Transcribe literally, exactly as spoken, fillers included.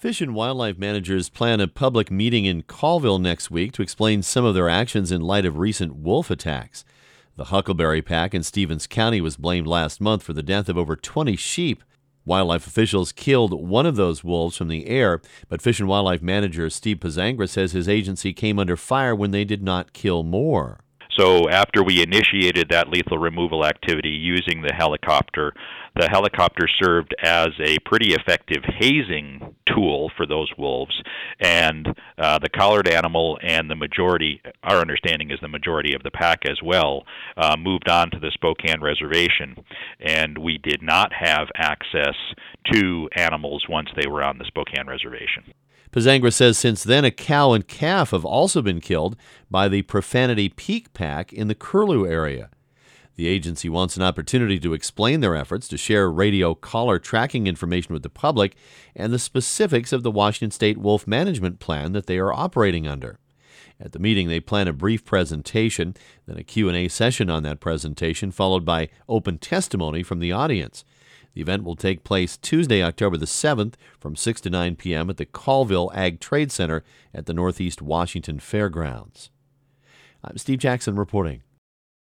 Fish and Wildlife managers plan a public meeting in Colville next week to explain some of their actions in light of recent wolf attacks. The Huckleberry Pack in Stevens County was blamed last month for the death of over twenty sheep. Wildlife officials killed one of those wolves from the air, but Fish and Wildlife manager Steve Pazangra says his agency came under fire when they did not kill more. So after we initiated that lethal removal activity using the helicopter, the helicopter served as a pretty effective hazing tool for those wolves, and uh, the collared animal and the majority, our understanding is the majority of the pack as well, uh, moved on to the Spokane Reservation, and we did not have access to animals once they were on the Spokane Reservation. Pazangra says since then a cow and calf have also been killed by the Profanity Peak Pack in the Curlew area. The agency wants an opportunity to explain their efforts to share radio collar tracking information with the public and the specifics of the Washington State Wolf Management Plan that they are operating under. At the meeting, they plan a brief presentation, then a Q and A session on that presentation, followed by open testimony from the audience. The event will take place Tuesday, October the seventh from six to nine p.m. at the Colville Ag Trade Center at the Northeast Washington Fairgrounds. I'm Steve Jackson reporting.